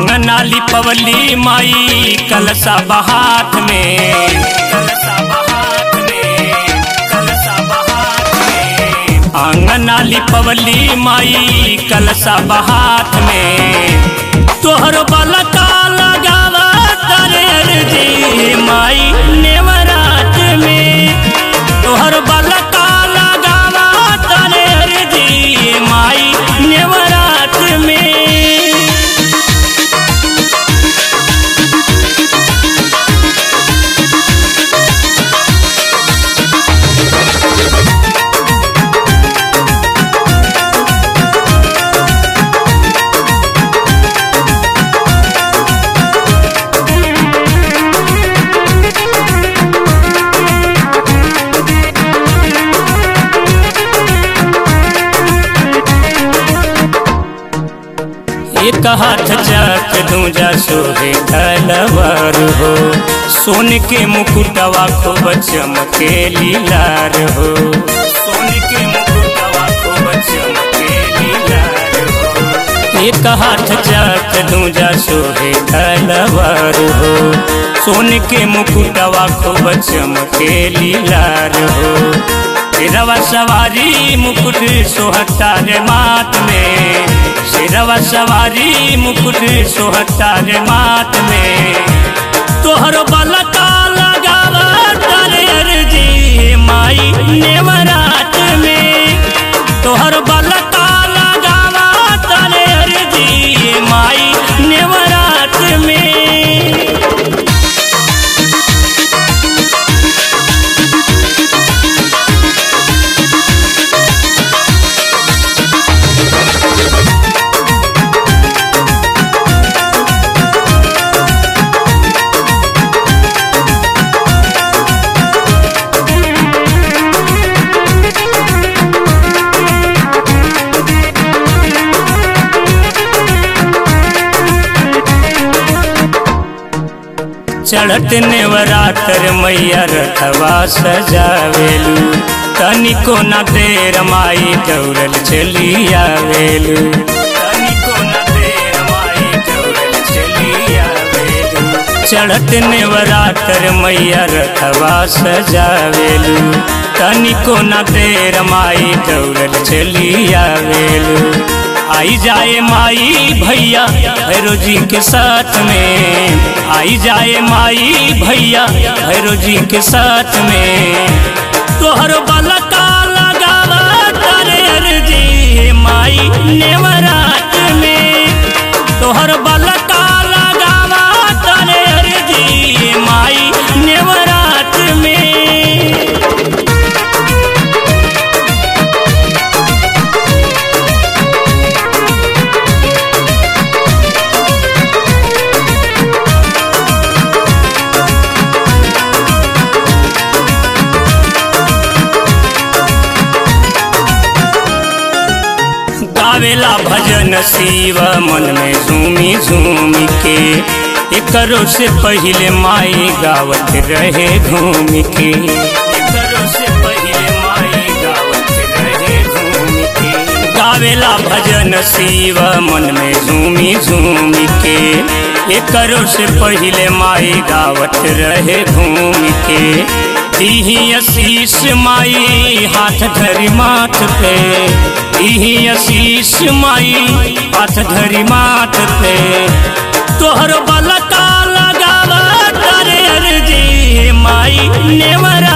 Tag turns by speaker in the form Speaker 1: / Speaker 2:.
Speaker 1: आंगना लिपवली माई कलसा बहात में, कलसा बहात में, कलसा बहात में। आंगना लिपवली माई कलसा बहात में, तोहर बलका लगावा तरे जी माई नेवरात में, तोहर बलका लगावा तरे जी माई नेवरात में। एक हाथ चक दूजा सोहे तलवार हो, सोन के मुकुटवा खूब चमके लीलार हो, सोन के मुकुटवा खूब चमके लीलार हो। एक हाथ चक दूजा सोहे तलवार हो, सोन के मुकुटवा खूब चमके लीलार हो। सिरवा सवारी मुकुट सोहता रे मात में, सिरवा सवारी मुकुट सोहता रे मात में, तोहर बलका लगावा तरे जी माई नेवरात में, तोहर बलका लगावा तरे जी माई नेवरात में। चढ़त नेवरातर मैया रथवा सजावेलू, तनिको न देर माई दौड़ल चली आवेलू, तनिको न देर माई दौड़ल चली आवेलू। चढ़त नेवरातर मैया रथवा सजावेलू, तनिको न देर माई दौड़ल चली आवेलू। आई जाए माई भैया भैरो जी के साथ में, आई जाए माई भैया भैरो जी के साथ में, तोहर बलका लगावा तरे जी माई नेवरात में, तोहर बलका लगावा तरे जी माई नेवरात में। गावेला भजन शिव मन में झूमी झूमी के, एकरो से पहले माई गावत रहे घूम के, एकरो से पहले माई गावत रहे घूम के। गावेला भजन शिव मन में झूमी झूमी के, एकरो से पहले माई गावत रहे घूम के। दीही आशीष माई हाथ धरी माथ पे, दीही आशीष माई हाथ धरी माथ पे, तोहर बलका लगावा तरे जी माई नेवरा